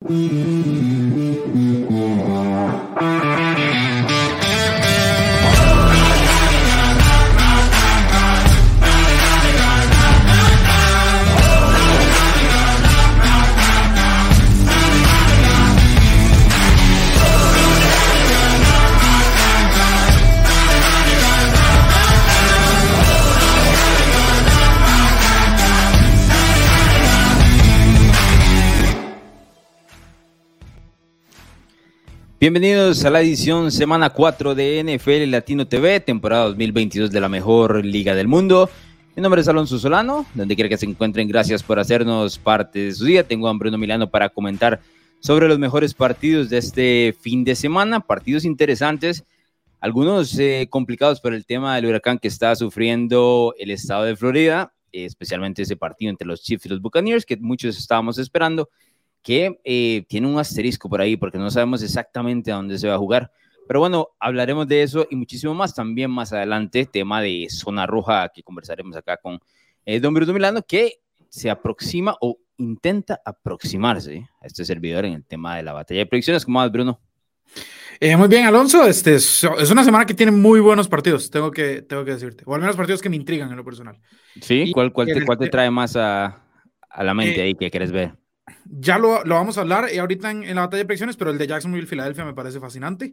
Bienvenidos a la edición semana 4 de NFL Latino TV, temporada 2022 de la mejor liga del mundo. Mi nombre es Alonso Solano, donde quiera que se encuentren, gracias por hacernos parte de su día. Tengo a Bruno Milano para comentar sobre los mejores partidos de este fin de semana, partidos interesantes, algunos complicados por el tema del huracán que está sufriendo el estado de Florida, especialmente ese partido entre los Chiefs y los Buccaneers, que muchos estábamos esperando, que tiene un asterisco por ahí porque no sabemos exactamente a dónde se va a jugar. Pero bueno, hablaremos de eso y muchísimo más también más adelante, tema de zona roja que conversaremos acá con don Bruno Milano, que se aproxima o intenta aproximarse a este servidor en el tema de la batalla de predicciones. ¿Cómo vas, Bruno? Muy bien, Alonso. Es una semana que tiene muy buenos partidos, tengo que decirte. O al menos partidos que me intrigan en lo personal. Sí, ¿cuál te trae más a la mente ahí que quieres ver? Ya lo vamos a hablar ahorita en la batalla de predicciones, pero el de Jacksonville-Filadelfia me parece fascinante.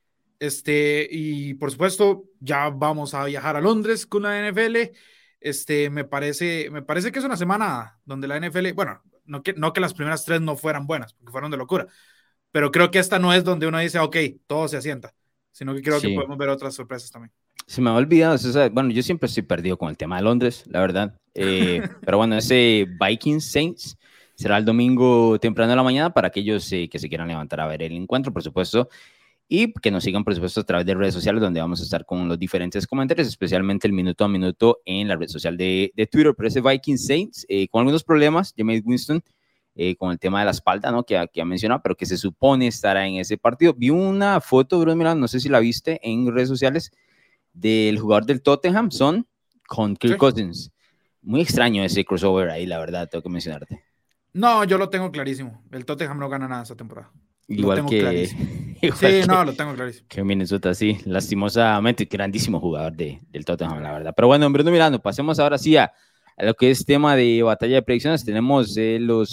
Y por supuesto, ya vamos a viajar a Londres con la NFL. Me parece que es una semana donde la NFL, bueno, no que las primeras 3 no fueran buenas, porque fueron de locura, pero creo que esta no es donde uno dice, ok, todo se asienta, sino que creo que podemos ver otras sorpresas también. Se me ha olvidado, bueno, yo siempre estoy perdido con el tema de Londres, la verdad. Pero bueno, ese Vikings Saints será el domingo temprano de la mañana para aquellos que se quieran levantar a ver el encuentro, por supuesto, y que nos sigan, por supuesto, a través de redes sociales, donde vamos a estar con los diferentes comentarios, especialmente el minuto a minuto en la red social de Twitter. Pero ese Vikings Saints, con algunos problemas, Jameis Winston, con el tema de la espalda, ¿no? que ha mencionado, pero que se supone estará en ese partido. Vi una foto, Bruno Milano, no sé si la viste en redes sociales, del jugador del Tottenham, Son, con Kirk Cousins. Muy extraño ese crossover ahí, la verdad, tengo que mencionarte. No, yo lo tengo clarísimo. El Tottenham no gana nada esta temporada. Igual que... lo tengo clarísimo. Que Minnesota, sí. Lastimosamente, grandísimo jugador del Tottenham, la verdad. Pero bueno, Bruno Milano, pasemos ahora sí a lo que es tema de batalla de predicciones. Tenemos los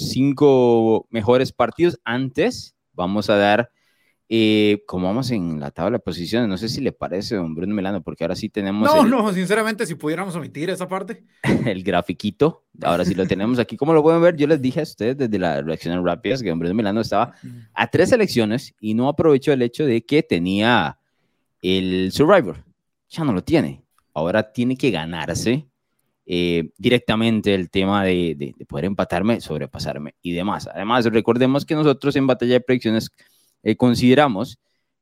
5 mejores partidos. Antes, vamos a dar... como vamos en la tabla de posiciones, no sé si le parece, don Bruno Milano, porque ahora sí tenemos... No, sinceramente, si pudiéramos omitir esa parte. El grafiquito, ahora sí lo tenemos aquí. Como lo pueden ver, yo les dije a ustedes desde las reacciones rápidas que don Bruno Milano estaba a 3 selecciones y no aprovechó el hecho de que tenía el Survivor. Ya no lo tiene. Ahora tiene que ganarse directamente el tema de poder empatarme, sobrepasarme y demás. Además, recordemos que nosotros en batalla de predicciones consideramos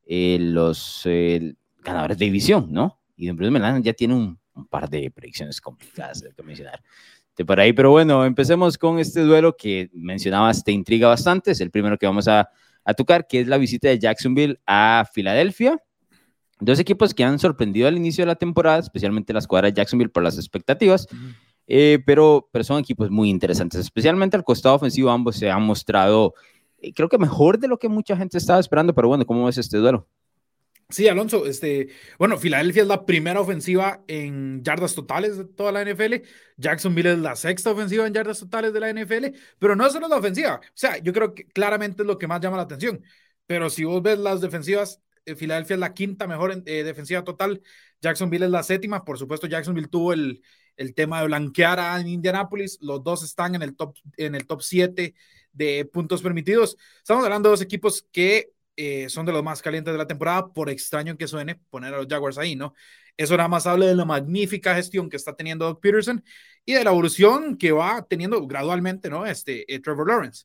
los ganadores de división, ¿no? Y don Bruno Milano ya tiene un par de predicciones complicadas de mencionar por ahí, pero bueno, empecemos con este duelo que mencionabas, te intriga bastante. Es el primero que vamos a tocar, que es la visita de Jacksonville a Filadelfia. 2 equipos que han sorprendido al inicio de la temporada, especialmente la escuadra de Jacksonville por las expectativas, pero son equipos muy interesantes, especialmente al costado ofensivo. Ambos se han mostrado creo que mejor de lo que mucha gente estaba esperando, pero bueno, ¿cómo ves este duelo? Sí, Alonso, bueno, Filadelfia es la primera ofensiva en yardas totales de toda la NFL, Jacksonville es la 6ª ofensiva en yardas totales de la NFL, pero no solo la ofensiva, o sea, yo creo que claramente es lo que más llama la atención, pero si vos ves las defensivas, Filadelfia es la 5ª mejor defensiva total, Jacksonville es la 7ª, por supuesto Jacksonville tuvo el tema de blanquear a Indianapolis, los dos están en el top 7 de puntos permitidos. Estamos hablando de 2 equipos que son de los más calientes de la temporada, por extraño que suene poner a los Jaguars ahí, ¿no? Eso nada más habla de la magnífica gestión que está teniendo Doug Peterson y de la evolución que va teniendo gradualmente, ¿no? Trevor Lawrence.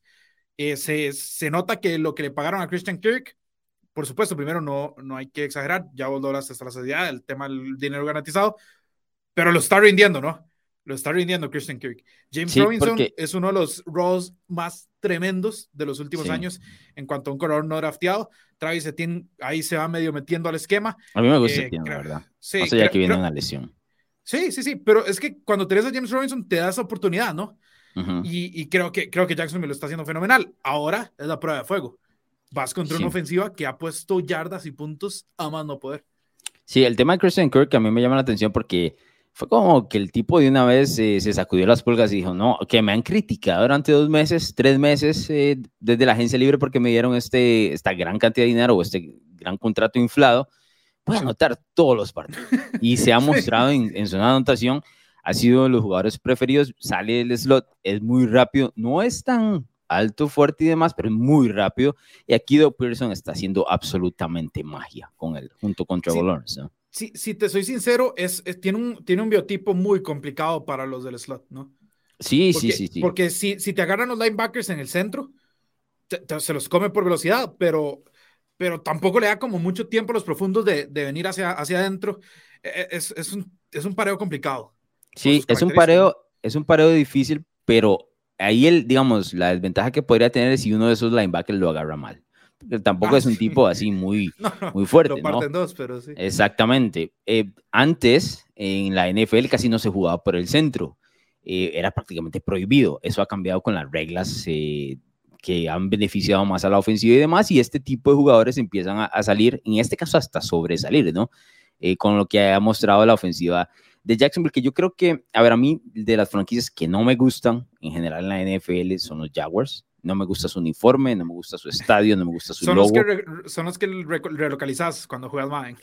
Se nota que lo que le pagaron a Christian Kirk, por supuesto, primero no hay que exagerar, ya vos lo hablaste hasta la saciedad, el tema del dinero garantizado, pero lo está rindiendo, ¿no? Lo está rindiendo Christian Kirk. James Robinson es uno de los roles más tremendos de los últimos años en cuanto a un corredor no drafteado. Travis Etienne ahí se va medio metiendo al esquema. A mí me gusta Etienne, la verdad. Sí, ya que viene una lesión. Sí, pero es que cuando tenés a James Robinson te da esa oportunidad, ¿no? Y creo que Jacksonville lo está haciendo fenomenal. Ahora es la prueba de fuego. Vas contra una ofensiva que ha puesto yardas y puntos a más no poder. Sí, el tema de Christian Kirk a mí me llama la atención porque fue como que el tipo de una vez se sacudió las pulgas y dijo, no, que me han criticado durante 2 meses, 3 meses desde la agencia libre porque me dieron esta gran cantidad de dinero o este gran contrato inflado. Voy a anotar todos los partidos. Y se ha mostrado en su anotación, ha sido de los jugadores preferidos, sale del slot, es muy rápido, no es tan alto, fuerte y demás, pero es muy rápido. Y aquí Doug Pearson está haciendo absolutamente magia con él, junto con Trevor Lawrence, ¿no? Si te soy sincero, tiene un biotipo muy complicado para los del slot, ¿no? Sí. Porque si te agarran los linebackers en el centro, se los come por velocidad, pero tampoco le da como mucho tiempo a los profundos de venir hacia adentro. Es un pareo complicado. Sí, es un pareo difícil, pero ahí digamos, la desventaja que podría tener es si uno de esos linebackers lo agarra mal. Porque tampoco es un tipo así muy fuerte, lo parten ¿no? dos, pero sí. Exactamente. Antes, en la NFL casi no se jugaba por el centro. Era prácticamente prohibido. Eso ha cambiado con las reglas que han beneficiado más a la ofensiva y demás, y este tipo de jugadores empiezan a salir, en este caso hasta sobresalir, ¿no? Con lo que ha mostrado la ofensiva de Jacksonville, que yo creo que, a ver, a mí de las franquicias que no me gustan en general en la NFL son los Jaguars. No me gusta su uniforme, no me gusta su estadio, no me gusta su logo. Son los que relocalizas cuando juegas Madden.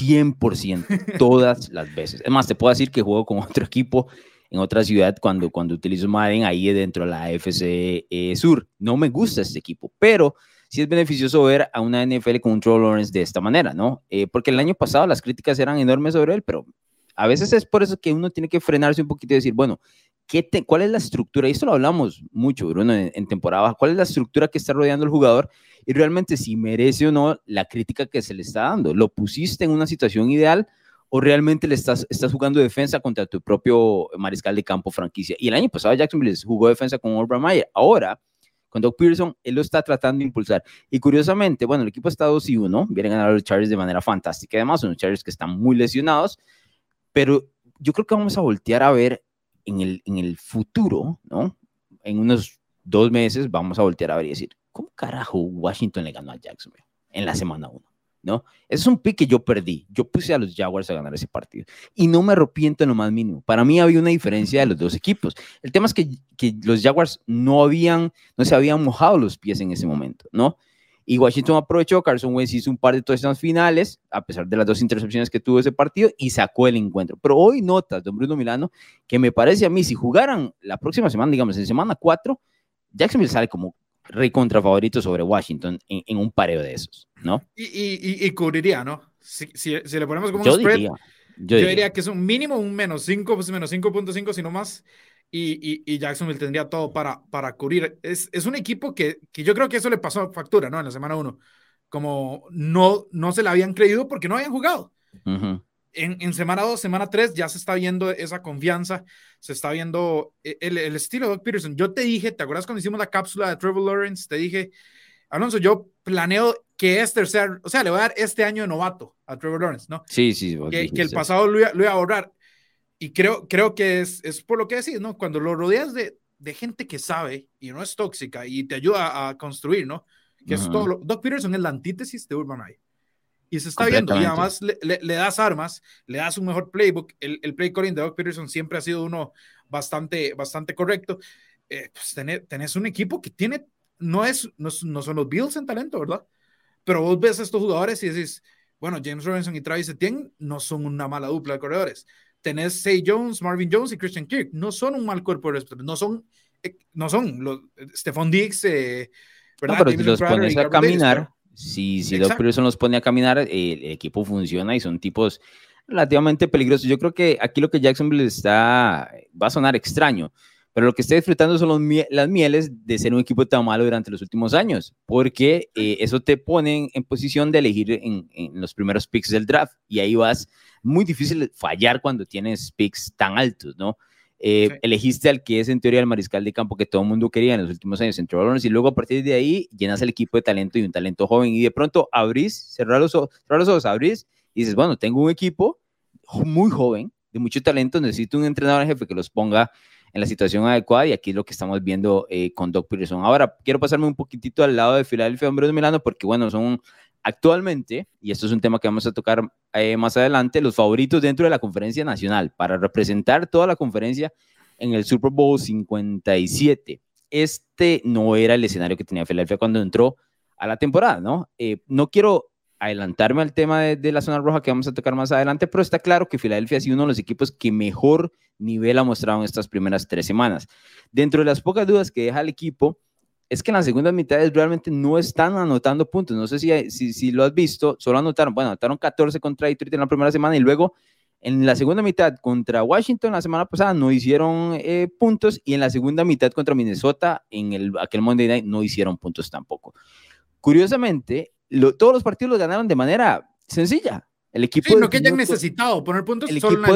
100%, todas las veces. Es más, te puedo decir que juego con otro equipo en otra ciudad cuando utilizo Madden ahí dentro de la AFC Sur. No me gusta este equipo, pero sí es beneficioso ver a una NFL con un Trevor Lawrence de esta manera, ¿no? Porque el año pasado las críticas eran enormes sobre él, pero a veces es por eso que uno tiene que frenarse un poquito y decir, bueno, ¿cuál es la estructura? Y esto lo hablamos mucho, Bruno, en temporada. ¿Cuál es la estructura que está rodeando al jugador? Y realmente si merece o no la crítica que se le está dando. ¿Lo pusiste en una situación ideal o realmente le estás jugando defensa contra tu propio mariscal de campo franquicia? Y el año pasado Jacksonville jugó defensa con Urban Meyer. Ahora, con Doug Pearson, él lo está tratando de impulsar. Y curiosamente, bueno, el equipo está 2-1, vienen a ganar los Chargers de manera fantástica. Además, unos Chargers que están muy lesionados, pero yo creo que vamos a voltear a ver en el futuro, ¿no? En unos 2 meses vamos a voltear a ver y decir, ¿cómo carajo Washington le ganó a Jacksonville en la semana 1? ¿No? Ese es un pick que yo perdí. Yo puse a los Jaguars a ganar ese partido y no me arrepiento en lo más mínimo. Para mí había una diferencia de los dos equipos. El tema es que los Jaguars no se habían mojado los pies en ese momento, ¿no? Y Washington aprovechó, Carson Wentz hizo un par de touchdowns finales, a pesar de las 2 intercepciones que tuvo ese partido, y sacó el encuentro. Pero hoy notas, don Bruno Milano, que me parece a mí, si jugaran la próxima semana, digamos, en semana 4, Jacksonville sale como recontra favorito sobre Washington en un pareo de esos, ¿no? Y cubriría, ¿no? Si le ponemos como un spread, yo diría que es un mínimo, un menos 5.5, si no más. Y Jacksonville tendría todo para cubrir. Es un equipo que yo creo que eso le pasó factura, ¿no? En la semana 1. Como no se la habían creído porque no habían jugado. En semana 2, semana 3 ya se está viendo esa confianza, se está viendo el estilo de Doug Peterson. Yo te dije, ¿te acuerdas cuando hicimos la cápsula de Trevor Lawrence? Te dije, Alonso, yo planeo que o sea, le voy a dar este año de novato a Trevor Lawrence, ¿no? Sí. Que el pasado lo iba a ahorrar. Y creo que es por lo que decís, ¿no? Cuando lo rodeas de gente que sabe y no es tóxica y te ayuda a construir, ¿no? Que es todo. Doug Peterson es la antítesis de Urban Meyer. Y se está viendo. Y además le das armas, le das un mejor playbook. El play calling de Doug Peterson siempre ha sido uno bastante correcto. Pues tenés un equipo que tiene, no son los Bills en talento, ¿verdad? Pero vos ves a estos jugadores y decís, bueno, James Robinson y Travis Etienne no son una mala dupla de corredores. Tenés Zay Jones, Marvin Jones y Christian Kirk. No son un mal cuerpo de respeto. No son los Stephon Diggs, ¿verdad? No, pero si los pones a caminar, si Doug Peterson los pone a caminar, el equipo funciona y son tipos relativamente peligrosos. Yo creo que aquí lo que Jacksonville va a sonar extraño, pero lo que está disfrutando son las mieles de ser un equipo tan malo durante los últimos años, porque eso te pone en posición de elegir en los primeros picks del draft, y ahí vas, muy difícil fallar cuando tienes picks tan altos, ¿no? Sí. Elegiste al que es en teoría el mariscal de campo que todo el mundo quería en los últimos años, en Trevor Lawrence, y luego a partir de ahí llenas el equipo de talento y un talento joven, y de pronto cerrar los ojos, abrís y dices, bueno, tengo un equipo muy joven, de mucho talento, necesito un entrenador en jefe que los ponga en la situación adecuada, y aquí es lo que estamos viendo con Doug Peterson. Ahora, quiero pasarme un poquitito al lado de Philadelphia, hombres de Milano, porque bueno, son actualmente, y esto es un tema que vamos a tocar más adelante, los favoritos dentro de la conferencia nacional para representar toda la conferencia en el Super Bowl 57. Este no era el escenario que tenía Philadelphia cuando entró a la temporada, ¿no? No quiero adelantarme al tema de la zona roja que vamos a tocar más adelante, pero está claro que Philadelphia ha sido uno de los equipos que mejor nivel ha mostrado en estas primeras 3 semanas. Dentro de las pocas dudas que deja el equipo, es que en las segundas mitades realmente no están anotando puntos. No sé si lo has visto, solo anotaron 14 contra Detroit en la primera semana, y luego en la segunda mitad contra Washington la semana pasada no hicieron puntos, y en la segunda mitad contra Minnesota en aquel Monday Night no hicieron puntos tampoco. Curiosamente, todos los partidos los ganaron de manera sencilla. El equipo no que hayan necesitado poner puntos. El equipo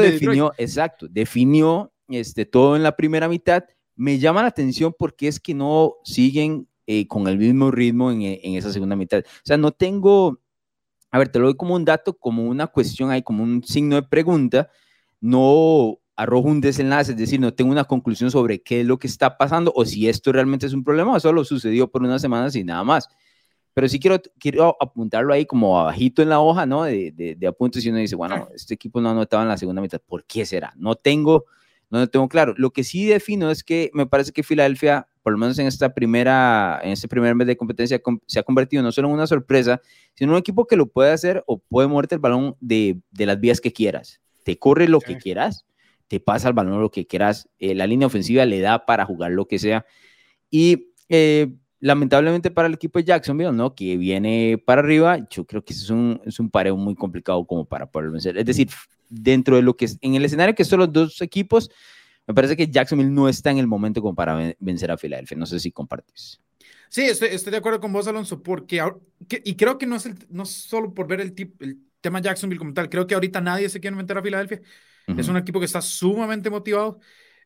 definió todo en la primera mitad. Me llama la atención porque es que no siguen con el mismo ritmo en esa segunda mitad. O sea, no tengo, a ver, te lo doy como un dato, como una cuestión ahí, como un signo de pregunta. No arrojo un desenlace, es decir, no tengo una conclusión sobre qué es lo que está pasando, o si esto realmente es un problema o solo sucedió por unas semanas y nada más. Pero sí quiero apuntarlo ahí como abajito en la hoja, ¿no? De apuntes, y uno dice, bueno, este equipo no anotaba en la segunda mitad. ¿Por qué será? No tengo claro. Lo que sí defino es que me parece que Filadelfia, por lo menos en este primer mes de competencia, se ha convertido no solo en una sorpresa, sino en un equipo que lo puede hacer o puede moverte el balón de las vías que quieras. Te corre lo que quieras, te pasa el balón lo que quieras. La línea ofensiva le da para jugar lo que sea. Y lamentablemente para el equipo de Jacksonville, ¿no? Que viene para arriba, yo creo que es un pareo muy complicado como para poder vencer. Es decir, dentro de lo que es, en el escenario que son los dos equipos, me parece que Jacksonville no está en el momento como para vencer a Philadelphia. No sé si compartes. Sí, estoy de acuerdo con vos, Alonso, porque y creo que no es solo por ver el tema Jacksonville como tal. Creo que ahorita nadie se quiere meter a Filadelfia. Es un equipo que está sumamente motivado.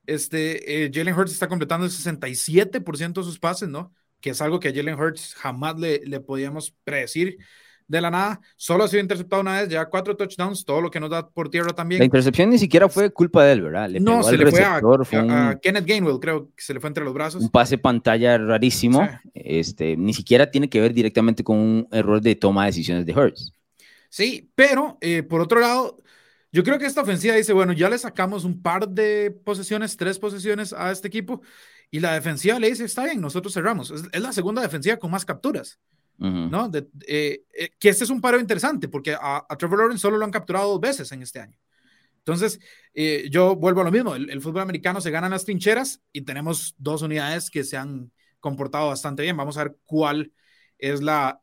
Jalen Hurts está completando el 67% de sus pases, ¿no? Que es algo que a Jalen Hurts jamás le podíamos predecir de la nada. Solo ha sido interceptado una vez, ya 4 touchdowns, todo lo que nos da por tierra también. La intercepción ni siquiera fue culpa de él, ¿verdad? No, se le fue a Kenneth Gainwell, creo que se le fue entre los brazos. Un pase pantalla rarísimo. Sí. Ni siquiera tiene que ver directamente con un error de toma de decisiones de Hurts. Sí, pero por otro lado, yo creo que esta ofensiva dice, bueno, ya le sacamos un par de posesiones, 3 posesiones a este equipo, y la defensiva le dice, está bien, nosotros cerramos. Es la segunda defensiva con más capturas, ¿no? Que este es un paro interesante, porque a Trevor Lawrence solo lo han capturado 2 veces en este año. Entonces, yo vuelvo a lo mismo, el fútbol americano se gana en las trincheras, y tenemos 2 unidades que se han comportado bastante bien. Vamos a ver cuál es la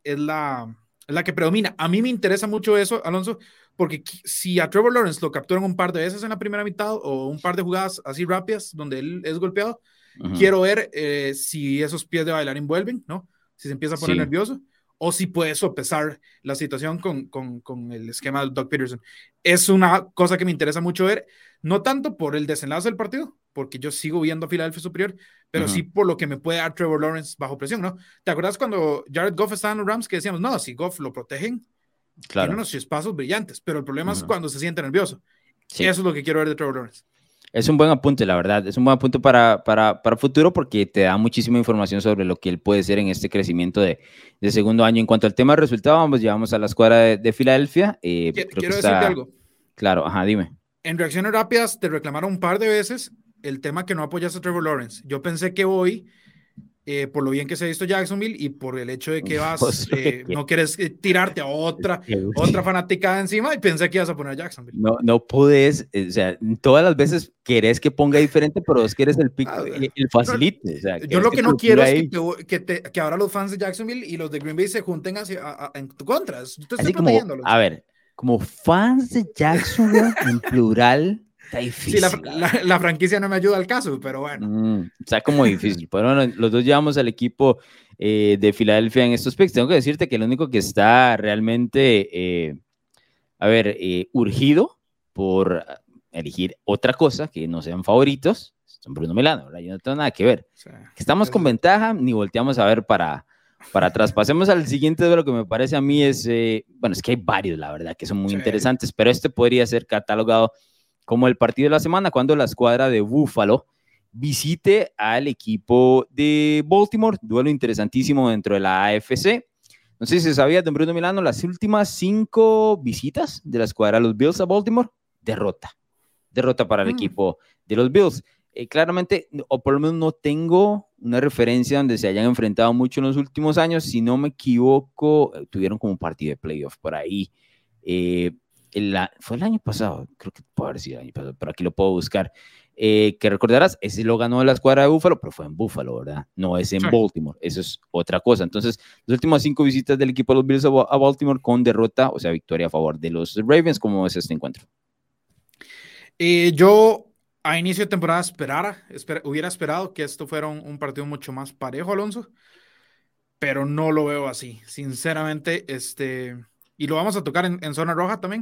que predomina. A mí me interesa mucho eso, Alonso, porque si a Trevor Lawrence lo capturan un par de veces en la primera mitad o un par de jugadas así rápidas donde él es golpeado, quiero ver si esos pies de bailarín vuelven, ¿no? Si se empieza a poner nervioso, o si puede sopesar la situación con el esquema de Doug Peterson. Es una cosa que me interesa mucho ver, no tanto por el desenlace del partido, porque yo sigo viendo a Filadelfia superior, pero sí por lo que me puede dar Trevor Lawrence bajo presión, ¿no? ¿Te acuerdas cuando Jared Goff estaba en los Rams que decíamos, no, si Goff lo protegen, tiene unos chispazos brillantes, pero el problema es cuando se siente nervioso? Sí. Eso es lo que quiero ver de Trevor Lawrence. Es un buen apunte, la verdad. Es un buen apunte para futuro, porque te da muchísima información sobre lo que él puede ser en este crecimiento de segundo año. En cuanto al tema de resultados, llevamos a la escuadra de Filadelfia. Quiero decirte algo. Claro, dime. En reacciones rápidas te reclamaron un par de veces el tema que no apoyas a Trevor Lawrence. Yo pensé que hoy, por lo bien que se ha visto Jacksonville y por el hecho de que no quieres tirarte a otra fanática encima, y pensé que ibas a poner a Jacksonville. No puedes, o sea, todas las veces querés que ponga diferente, pero es que eres el facilite. O sea, yo lo que no quiero es que ahora los fans de Jacksonville y los de Green Bay se junten en tu contra. Así como, a ver, como fans de Jacksonville en plural. Está difícil. Sí, la franquicia no me ayuda al caso, pero bueno. Está como difícil. Pero bueno, los dos llevamos al equipo de Filadelfia en estos picks. Tengo que decirte que el único que está realmente, urgido por elegir otra cosa que no sean favoritos, son Bruno Milano, ¿verdad? Yo no tengo nada que ver. Sí, que estamos con ventaja, ni volteamos a ver para atrás. Pasemos al siguiente de lo que me parece a mí es, es que hay varios, la verdad, que son muy interesantes, pero este podría ser catalogado como el partido de la semana, cuando la escuadra de Buffalo visite al equipo de Baltimore, duelo interesantísimo dentro de la AFC. No sé si se sabía, don Bruno Milano, las últimas 5 visitas de la escuadra de los Bills a Baltimore, derrota para el equipo de los Bills. Claramente, o por lo menos no tengo una referencia donde se hayan enfrentado mucho en los últimos años. Si no me equivoco, tuvieron como un partido de playoff por ahí. Fue el año pasado, creo que puede haber sido el año pasado, pero aquí lo puedo buscar. Que recordarás, ese lo ganó la escuadra de Buffalo, pero fue en Buffalo, ¿verdad? No es en Baltimore, eso es otra cosa. Entonces, las últimas 5 visitas del equipo de los Bills a Baltimore con derrota, o sea, victoria a favor de los Ravens. ¿Cómo es este encuentro? Yo a inicio de temporada hubiera esperado que esto fuera un partido mucho más parejo, Alonso, pero no lo veo así, sinceramente, y lo vamos a tocar en zona roja también.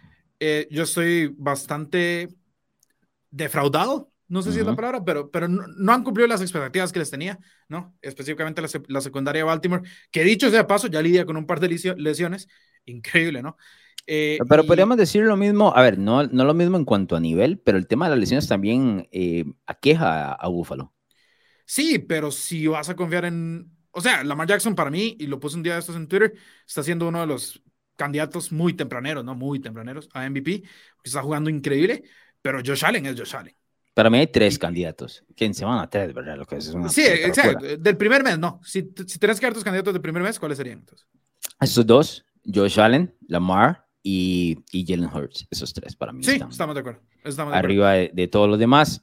Yo estoy bastante defraudado, no sé si es la palabra, pero no han cumplido las expectativas que les tenía, ¿no? Específicamente la secundaria de Baltimore, que dicho sea paso, ya lidia con un par de lesiones, increíble, ¿no? Pero podríamos decir lo mismo, a ver, no lo mismo en cuanto a nivel, pero el tema de las lesiones también aqueja a Buffalo. Sí, pero si vas a confiar o sea, Lamar Jackson para mí, y lo puse un día de estos en Twitter, está siendo uno de los candidatos muy tempraneros, ¿no? Muy tempraneros a MVP, que está jugando increíble, pero Josh Allen es Josh Allen. Para mí hay 3 candidatos, que se van a 3, ¿verdad? Lo que es una sí, exacto. Del primer mes, no. Si tenés que dar tus candidatos del primer mes, ¿cuáles serían entonces? Estos 2, Josh Allen, Lamar y Jalen Hurts, esos 3 para mí sí, estamos de acuerdo. Arriba de todos los demás.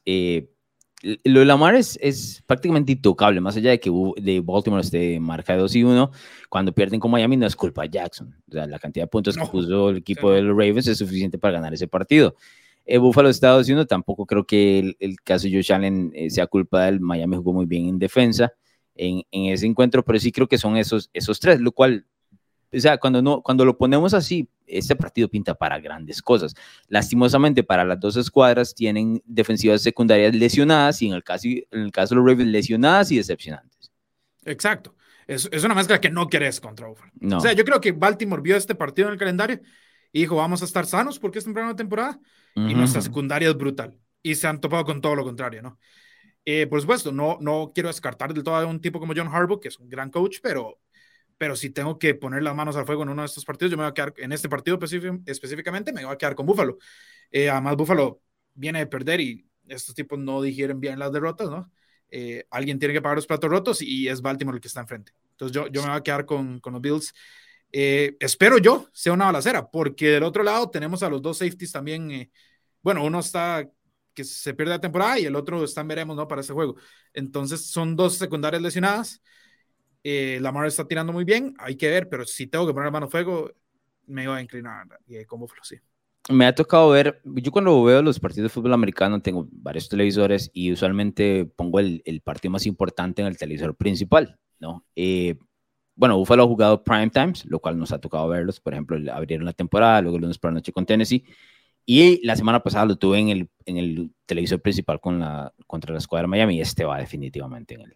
Lo de Lamar es prácticamente intocable, más allá de que de Baltimore esté marca de 2-1, cuando pierden con Miami no es culpa de Jackson. O sea, la cantidad de puntos que puso el equipo de los Ravens es suficiente para ganar ese partido. Buffalo está 2-1, tampoco creo que el caso de Josh Allen sea culpa del Miami, jugó muy bien en defensa en ese encuentro, pero sí creo que son esos 3, lo cual, o sea, cuando lo ponemos así, este partido pinta para grandes cosas. Lastimosamente, para las 2 escuadras tienen defensivas secundarias lesionadas y en el caso de los Ravens lesionadas y decepcionantes. Exacto. Es una mezcla que no querés contra Buffalo. No. O sea, yo creo que Baltimore vio este partido en el calendario y dijo, vamos a estar sanos porque es temprano de temporada y nuestra secundaria es brutal. Y se han topado con todo lo contrario, ¿no? Por supuesto, no quiero descartar del todo a un tipo como John Harbaugh, que es un gran coach, pero si tengo que poner las manos al fuego en uno de estos partidos, yo me voy a quedar, en este partido específicamente, me voy a quedar con Buffalo. Además, Buffalo viene de perder y estos tipos no digieren bien las derrotas, ¿no? Alguien tiene que pagar los platos rotos y es Baltimore el que está enfrente. Entonces yo me voy a quedar con los Bills. Espero yo sea una balacera, porque del otro lado tenemos a los 2 safeties también. Bueno, uno está que se pierde la temporada y el otro está en veremos, ¿no? Para ese juego. Entonces son 2 secundarias lesionadas. Lamar está tirando muy bien, hay que ver, pero si tengo que poner la mano a fuego, me voy a inclinar con Buffalo, sí. Me ha tocado ver, yo cuando veo los partidos de fútbol americano tengo varios televisores y usualmente pongo el partido más importante en el televisor principal, ¿no? Bueno, Buffalo ha jugado prime times, lo cual nos ha tocado verlos, por ejemplo, abrieron la temporada, luego el lunes por la noche con Tennessee, y la semana pasada lo tuve en el televisor principal contra la escuadra de Miami, y este va definitivamente en el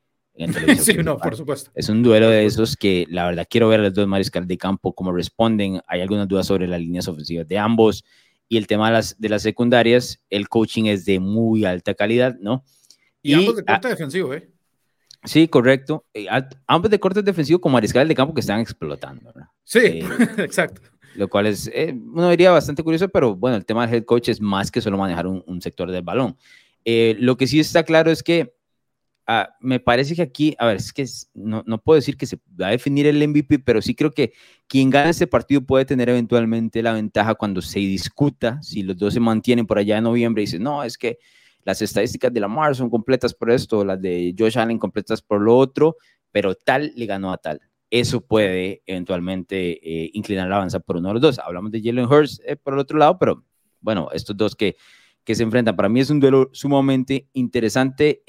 sí, no, por supuesto. Es un duelo de esos que la verdad quiero ver a los 2 mariscales de campo cómo responden. Hay algunas dudas sobre las líneas ofensivas de ambos y el tema de las secundarias. El coaching es de muy alta calidad, ¿no? Y ambos de corte defensivo, ¿eh? Sí, correcto. Ambos de corte defensivo con mariscales de campo que están explotando, ¿verdad? Sí, exacto. Lo cual es, uno diría bastante curioso, pero bueno, el tema del head coach es más que solo manejar un sector del balón. Lo que sí está claro es que me parece que aquí, a ver, es que no puedo decir que se va a definir el MVP, pero sí creo que quien gana este partido puede tener eventualmente la ventaja cuando se discuta, si los 2 se mantienen por allá en noviembre y dicen, no, es que las estadísticas de Lamar son completas por esto, las de Josh Allen completas por lo otro, pero tal le ganó a tal. Eso puede eventualmente inclinar la balanza por uno de los 2. Hablamos de Jalen Hurts por el otro lado, pero bueno, estos 2 que se enfrentan, para mí es un duelo sumamente interesante.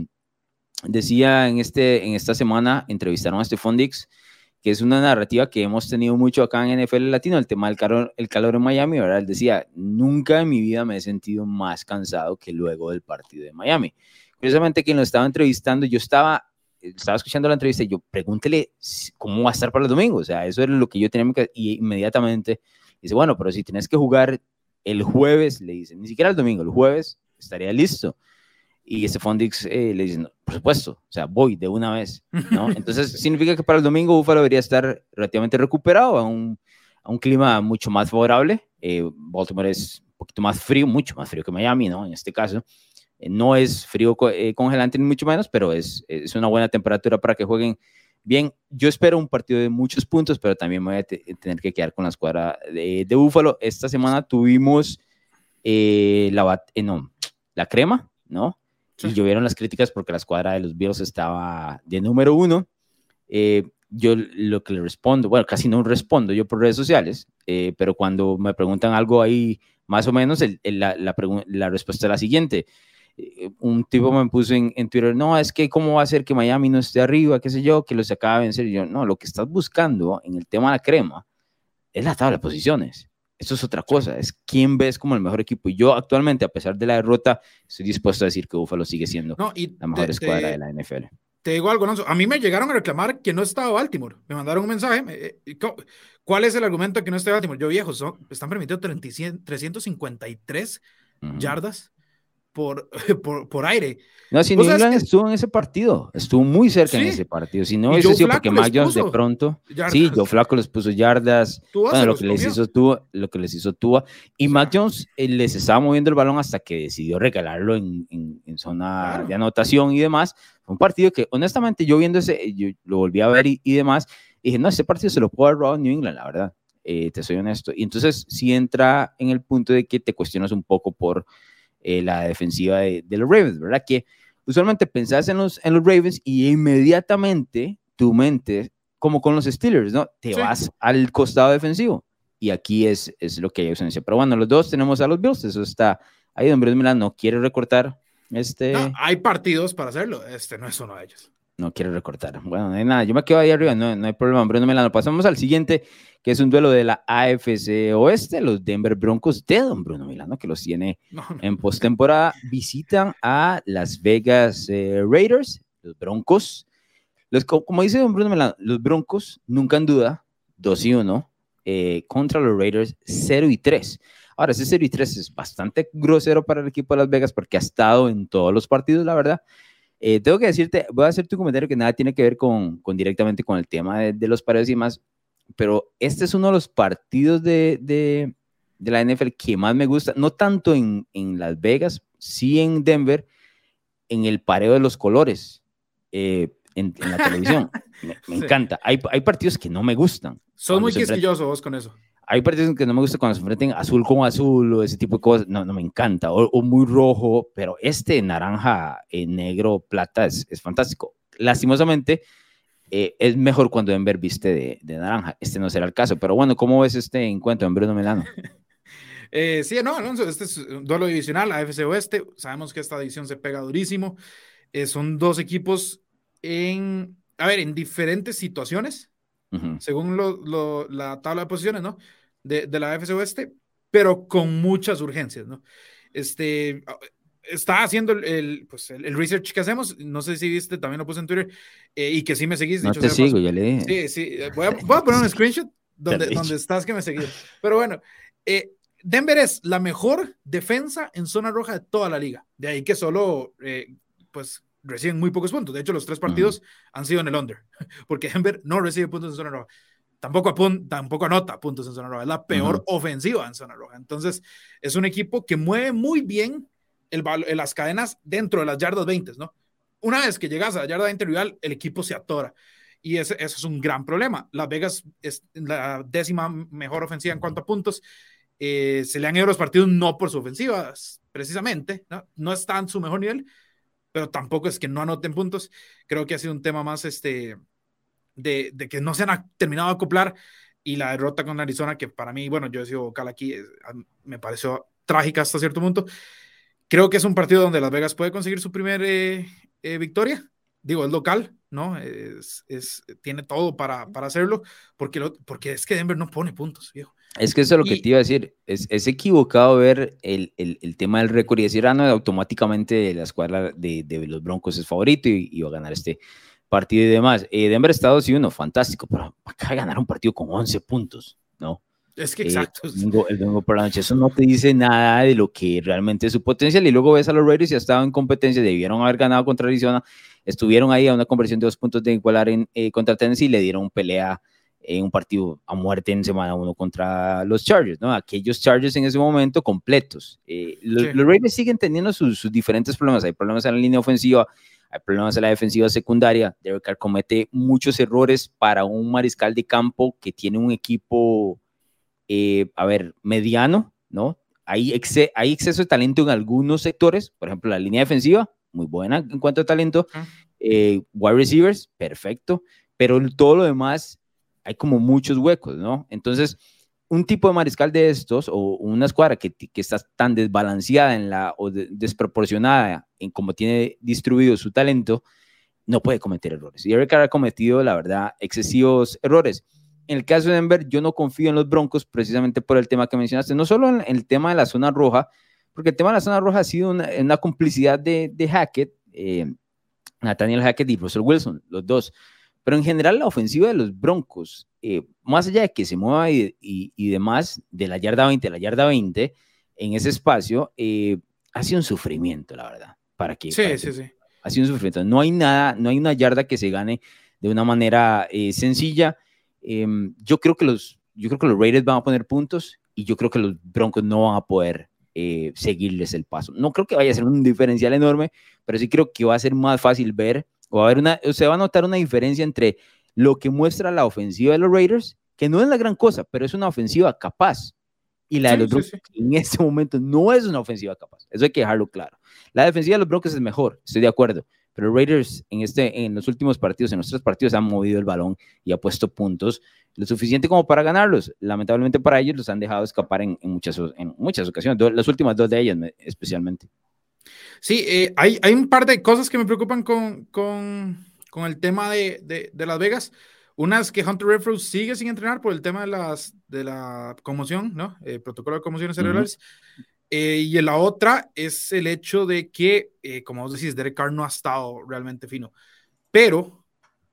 Decía en esta semana, entrevistaron a Stephon Diggs, que es una narrativa que hemos tenido mucho acá en NFL Latino, el tema del calor en Miami, ¿verdad? Él decía, nunca en mi vida me he sentido más cansado que luego del partido de Miami. Curiosamente, quien lo estaba entrevistando, yo estaba escuchando la entrevista y yo, pregúntele cómo va a estar para el domingo, o sea, eso era lo que yo tenía que, y inmediatamente dice, bueno, pero si tienes que jugar el jueves, le dice, ni siquiera el domingo, el jueves estaría listo. Y Stephon Diggs le dice, no, por supuesto, o sea, voy de una vez, ¿no? Entonces significa que para el domingo Buffalo debería estar relativamente recuperado a un clima mucho más favorable. Baltimore es un poquito más frío, mucho más frío que Miami, ¿no? En este caso. No es frío congelante ni mucho menos, pero es una buena temperatura para que jueguen bien. Yo espero un partido de muchos puntos, pero también me voy a tener que quedar con la escuadra de Buffalo. Esta semana tuvimos la crema, ¿no? Sí. Y llovieron las críticas porque la escuadra de los Bills estaba de número 1. Yo lo que le respondo, bueno, casi no respondo yo por redes sociales, pero cuando me preguntan algo ahí, más o menos, la respuesta es la siguiente. Un tipo me puso en Twitter, no, es que cómo va a ser que Miami no esté arriba, qué sé yo, que los acaba de vencer. Y yo, no, lo que estás buscando en el tema de la crema es la tabla de posiciones. Eso es otra cosa, es quién ves como el mejor equipo. Y yo actualmente, a pesar de la derrota, estoy dispuesto a decir que Buffalo sigue siendo la mejor escuadra de la NFL. Te digo algo, Alonso, a mí me llegaron a reclamar que no estaba Baltimore. Me mandaron un mensaje. ¿Cuál es el argumento de que no esté Baltimore? Yo, viejo, están permitiendo 353 yardas por aire. No, si New England estuvo en ese partido, estuvo muy cerca en ese partido. Si no hubiese sido porque Mac Jones de pronto, sí, Joe Flacco les puso yardas, bueno, lo que les hizo Tua, y Mac Jones les estaba moviendo el balón hasta que decidió regalarlo en zona de anotación y demás. Fue un partido que, honestamente, yo viendo yo lo volví a ver y demás, y dije, no, ese partido se lo puedo haber robado New England, la verdad, te soy honesto. Y entonces sí entra en el punto de que te cuestionas un poco por la defensiva de los Ravens, ¿verdad? Que usualmente pensás en los Ravens y inmediatamente tu mente, como con los Steelers, ¿no? Te vas al costado defensivo. Y aquí es lo que hay ausencia. Pero bueno, los dos tenemos a los Bills, eso está ahí. Don Bruno Milán no quiere recortar. No, hay partidos para hacerlo, no es uno de ellos. No quiere recortar. Bueno, no hay nada, yo me quedo ahí arriba, no hay problema, Bruno Milano. Pasamos al siguiente, que es un duelo de la AFC Oeste, los Denver Broncos de Don Bruno Milano, que los tiene en postemporada, visitan a Las Vegas Raiders, los Broncos. Como dice Don Bruno Milano, los Broncos, nunca en duda, 2-1, contra los Raiders, 0-3. Ahora, ese 0-3 es bastante grosero para el equipo de Las Vegas porque ha estado en todos los partidos, la verdad. Tengo que decirte, voy a hacer tu comentario que nada tiene que ver directamente con el tema de los paredes y más, pero este es uno de los partidos de la NFL que más me gusta, no tanto en Las Vegas, sí en Denver, en el pareo de los colores en la televisión. Me encanta. Hay partidos que no me gustan. Sos muy quisquilloso vos con eso. Hay partidos que no me gusta cuando se enfrenten azul con azul o ese tipo de cosas, no me encanta, o muy rojo, pero naranja, negro, plata es fantástico. Lastimosamente, es mejor cuando Denver viste de naranja, no será el caso, pero bueno, ¿cómo ves este encuentro en Bruno Milano? Sí, no, Alonso, este es un duelo divisional, AFC Oeste, sabemos que esta división se pega durísimo, son dos equipos en diferentes situaciones, según la tabla de posiciones, ¿no? De la AFC Oeste, pero con muchas urgencias, ¿no? Está haciendo el research que hacemos, no sé si viste, también lo puse en Twitter, y que sí me seguís. No te sigo, ya le dije. Sí, voy a poner un screenshot donde estás que me seguís. Pero bueno, Denver es la mejor defensa en zona roja de toda la liga, de ahí que solo, reciben muy pocos puntos. De hecho, los 3 partidos han sido en el under, porque Denver no recibe puntos en zona roja. Tampoco anota puntos en zona roja. Es la peor ofensiva en zona roja. Entonces, es un equipo que mueve muy bien las cadenas dentro de las yardas 20, ¿no? Una vez que llegas a la yarda 20 rival, el equipo se atora. Y eso es un gran problema. Las Vegas es la 10ª mejor ofensiva en cuanto a puntos. Se le han ido los partidos no por su ofensiva, precisamente. No está en su mejor nivel, pero tampoco es que no anoten puntos. Creo que ha sido un tema más de que no se han terminado de acoplar, y la derrota con Arizona, que para mí, bueno, yo he sido vocal aquí, me pareció trágica hasta cierto punto. Creo que es un partido donde Las Vegas puede conseguir su primer victoria. Digo, es local, ¿no? Tiene todo para hacerlo, porque es que Denver no pone puntos, viejo. Es que eso es lo que te iba a decir. Es equivocado ver el tema del récord y decir, no, automáticamente la escuadra de los Broncos es favorito y va a ganar este partido y demás. Denver está 2-1, fantástico, pero acaba de ganar un partido con 11 puntos, ¿no? Es que exacto. El domingo por la noche. Eso no te dice nada de lo que realmente es su potencial. Y luego ves a los Raiders y ya estaban en competencia, debieron haber ganado contra Arizona, estuvieron ahí a una conversión de 2 puntos de igualar contra Tennessee y le dieron pelea en un partido a muerte en semana 1 contra los Chargers, ¿no? Aquellos Chargers en ese momento completos. Los Raiders siguen teniendo sus diferentes problemas. Hay problemas en la línea ofensiva, hay problemas en la defensiva secundaria. Derek Carr comete muchos errores para un mariscal de campo que tiene un equipo, mediano, ¿no? Hay exceso de talento en algunos sectores, por ejemplo, la línea defensiva, muy buena en cuanto a talento, wide receivers, perfecto, pero todo lo demás hay como muchos huecos, ¿no? Entonces, un tipo de mariscal de estos o una escuadra que está tan desbalanceada desproporcionada en cómo tiene distribuido su talento, no puede cometer errores. Y Derek Carr ha cometido, la verdad, excesivos errores. En el caso de Denver, yo no confío en los Broncos precisamente por el tema que mencionaste, no solo en el tema de la zona roja, porque el tema de la zona roja ha sido una complicidad de Hackett, Nathaniel Hackett y Russell Wilson, los dos. Pero en general la ofensiva de los Broncos, más allá de que se mueva y demás, de la yarda 20 a la yarda 20, en ese espacio, ha sido un sufrimiento, la verdad. Sí. Ha sido un sufrimiento. No hay una yarda que se gane de una manera sencilla. Yo creo que los Raiders van a poner puntos y yo creo que los Broncos no van a poder seguirles el paso. No creo que vaya a ser un diferencial enorme, pero sí creo que va a ser más fácil ver, se va a notar una diferencia entre lo que muestra la ofensiva de los Raiders, que no es la gran cosa, pero es una ofensiva capaz, y la de los Broncos en este momento no es una ofensiva capaz. Eso hay que dejarlo claro. La defensiva de los Broncos es mejor, estoy de acuerdo, pero Raiders en los últimos partidos, en los 3 partidos, han movido el balón y ha puesto puntos lo suficiente como para ganarlos. Lamentablemente para ellos los han dejado escapar en muchas ocasiones, las últimas 2 de ellas especialmente. Sí, hay un par de cosas que me preocupan con el tema de Las Vegas. Una es que Hunter Renfrow sigue sin entrenar por el tema de la conmoción, ¿no? Protocolo de conmociones cerebrales. Y la otra es el hecho de que, como vos decís, Derek Carr no ha estado realmente fino. Pero,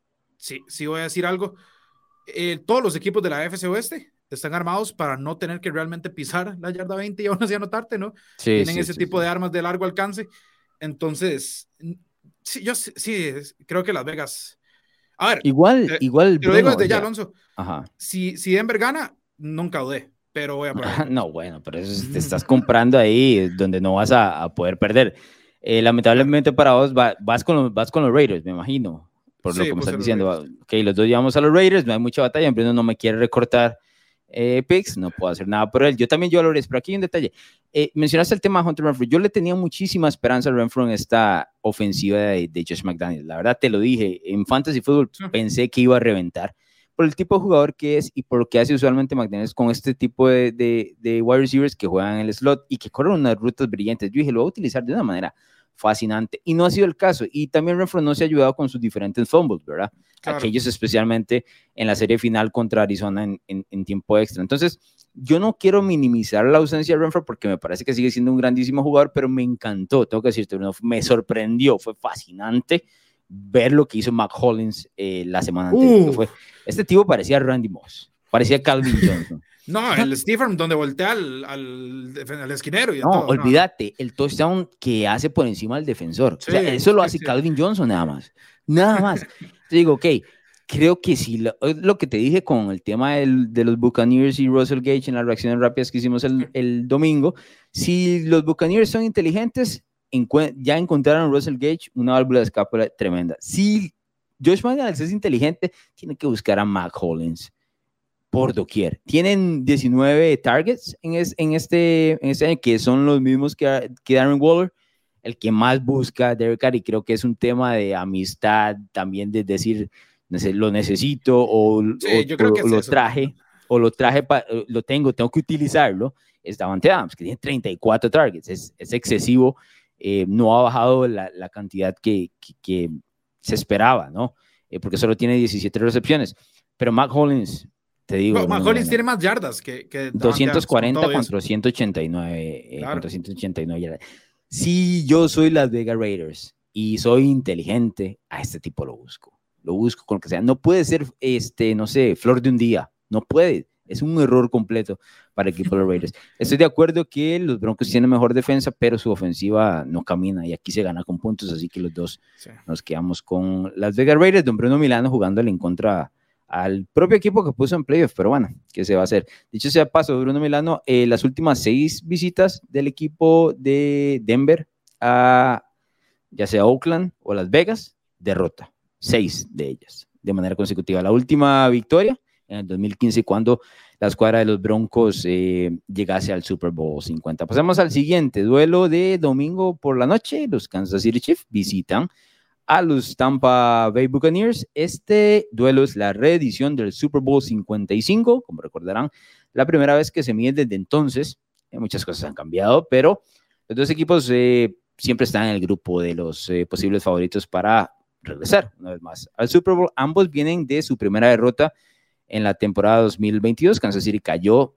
sí voy a decir algo, todos los equipos de la AFC Oeste están armados para no tener que realmente pisar la yarda 20 y aún así anotarte, ¿no? Tienen ese tipo de armas de largo alcance. Entonces, yo creo que Las Vegas... A ver, igual te lo digo desde ya, Alonso. Ajá. Si Denver gana, nunca dudé, pero voy a poner. No, bueno, pero eso te estás comprando ahí donde no vas a poder perder. Lamentablemente para vos vas con los Raiders, me imagino, por lo que me estás diciendo. Ok, los dos llevamos a los Raiders, no hay mucha batalla, Bruno no me quiere recortar picks, no puedo hacer nada por él. Yo también a los Raiders, pero aquí hay un detalle. Mencionaste el tema de Hunter Renfrow. Yo le tenía muchísima esperanza a Renfrow en esta ofensiva de Josh McDaniels. La verdad te lo dije, en Fantasy Football pensé que iba a reventar por el tipo de jugador que es y por lo que hace usualmente McDaniels con este tipo de wide receivers que juegan en el slot y que corren unas rutas brillantes. Yo dije, lo voy a utilizar de una manera fascinante, y no ha sido el caso, y también Renfrow no se ha ayudado con sus diferentes fumbles, ¿verdad? Claro. Aquellos especialmente en la serie final contra Arizona en tiempo extra. Entonces, yo no quiero minimizar la ausencia de Renfrow porque me parece que sigue siendo un grandísimo jugador, pero me encantó, tengo que decirte, me sorprendió, fue fascinante ver lo que hizo Mac Hollins la semana anterior. Este tipo parecía Randy Moss, parecía Calvin Johnson. No, el Stephen donde voltea al esquinero. No, olvídate, el touchdown que hace por encima del defensor. O sea, eso lo hace Calvin Johnson nada más. Te digo, ok, creo que sí, lo que te dije con el tema de los Buccaneers y Russell Gage en las reacciones rápidas que hicimos el domingo, si los Buccaneers son inteligentes, ya encontraron a Russell Gage una válvula de escape tremenda. Si Josh McDaniels es inteligente, tiene que buscar a Mac Hollins por doquier. Tienen 19 targets en este año, que son los mismos que Darren Waller. El que más busca Derek Carr, y creo que es un tema de amistad también, de decir, lo necesito tengo que utilizarlo. Es Davante Adams, que tiene 34 targets, es excesivo. No ha bajado la cantidad que se esperaba, ¿no? Porque solo tiene 17 recepciones. Pero Mac Hollins, te digo, Mac Hollins tiene más yardas que 240 contra 189, claro. Contra 189 yardas. Si yo soy Las Vegas Raiders y soy inteligente, a este tipo lo busco con lo que sea. No puede ser, no sé, flor de un día, no puede. Es un error completo para el equipo de los Raiders. Estoy de acuerdo que los Broncos tienen mejor defensa, pero su ofensiva no camina y aquí se gana con puntos, así que los dos nos quedamos con Las Vegas Raiders. Don Bruno Milano jugándole en contra al propio equipo que puso en playoff, pero bueno, ¿qué se va a hacer? Dicho sea paso, Bruno Milano, las últimas 6 visitas del equipo de Denver a ya sea Oakland o Las Vegas, derrota. 6 de ellas de manera consecutiva. La última victoria en el 2015 cuando la escuadra de los Broncos llegase al Super Bowl 50. Pasamos al siguiente duelo de domingo por la noche. Los Kansas City Chiefs visitan a los Tampa Bay Buccaneers. Este duelo es la reedición del Super Bowl 55, como recordarán, la primera vez que se mide desde entonces. Muchas cosas han cambiado, pero los dos equipos siempre están en el grupo de los posibles favoritos para regresar una vez más al Super Bowl. Ambos vienen de su primera derrota en la temporada 2022. Kansas City cayó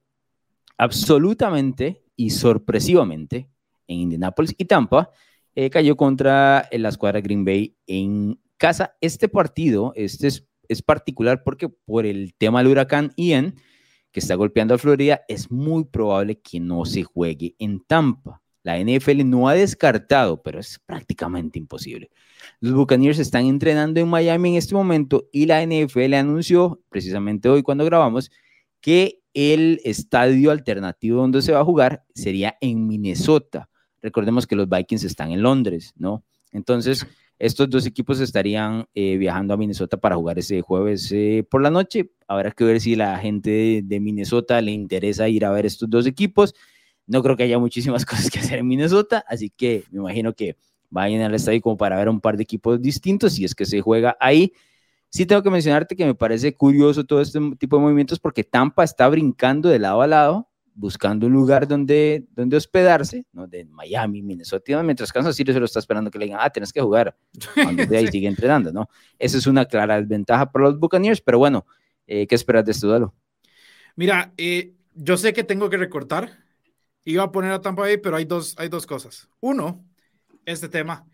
absolutamente y sorpresivamente en Indianapolis y Tampa cayó contra la escuadra Green Bay en casa. Este partido es particular porque por el tema del huracán Ian que está golpeando a Florida, es muy probable que no se juegue en Tampa. La NFL no ha descartado, pero es prácticamente imposible. Los Buccaneers están entrenando en Miami en este momento y la NFL anunció, precisamente hoy cuando grabamos, que el estadio alternativo donde se va a jugar sería en Minnesota. Recordemos que los Vikings están en Londres, ¿no? Entonces, estos dos equipos estarían viajando a Minnesota para jugar ese jueves por la noche. Habrá que ver si la gente de Minnesota le interesa ir a ver estos dos equipos. No creo que haya muchísimas cosas que hacer en Minnesota, así que me imagino que vayan al estadio como para ver un par de equipos distintos, si es que se juega ahí. Sí tengo que mencionarte que me parece curioso todo este tipo de movimientos porque Tampa está brincando de lado a lado, buscando un lugar donde hospedarse, ¿no? De Miami, Minnesota, mientras Kansas City se lo está esperando que le digan, tienes que jugar, cuando de ahí sigue entrenando, ¿no? Esa es una clara desventaja para los Buccaneers, pero bueno, ¿qué esperas de este duelo? Mira, yo sé que tengo que recortar. Iba a poner a Tampa Bay, pero hay dos cosas. Uno, este tema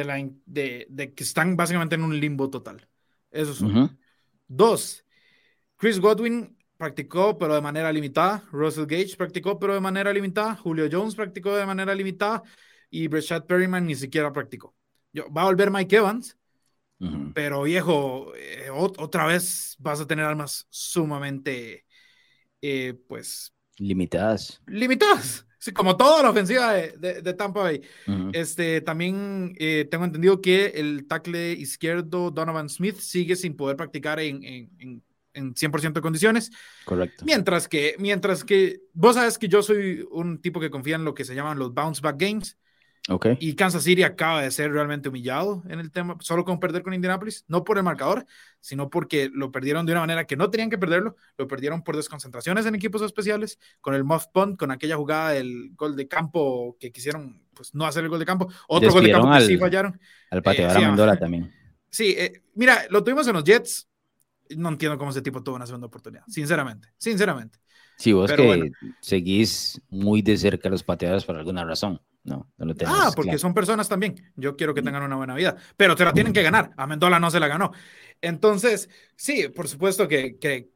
de que están básicamente en un limbo total. Eso es uno. Dos, Chris Godwin practicó, pero de manera limitada. Russell Gage practicó, pero de manera limitada. Julio Jones practicó de manera limitada. Y Breshad Perryman ni siquiera practicó. Va a volver Mike Evans, pero viejo, otra vez vas a tener armas sumamente, pues... limitadas. Sí, como toda la ofensiva de Tampa Bay. También tengo entendido que el tackle izquierdo Donovan Smith sigue sin poder practicar en 100% de condiciones. Correcto. Mientras que vos sabes que yo soy un tipo que confía en lo que se llaman los bounce back games. Okay. Y Kansas City acaba de ser realmente humillado en el tema, solo con perder con Indianapolis, no por el marcador, sino porque lo perdieron de una manera que no tenían que perderlo, lo perdieron por desconcentraciones en equipos especiales, con el muff punt, con aquella jugada del gol de campo que quisieron pues no hacer el gol de campo, otro gol de campo que sí fallaron. Al pateador Amendola también. Sí, mira, lo tuvimos en los Jets, no entiendo cómo ese tipo tuvo una segunda oportunidad, sinceramente. Sí, vos pero que bueno, seguís muy de cerca a los pateadores por alguna razón. No lo tenés porque claro, son personas también. Yo quiero que tengan una buena vida, pero te la tienen que ganar. Amendola no se la ganó. Entonces, sí, por supuesto que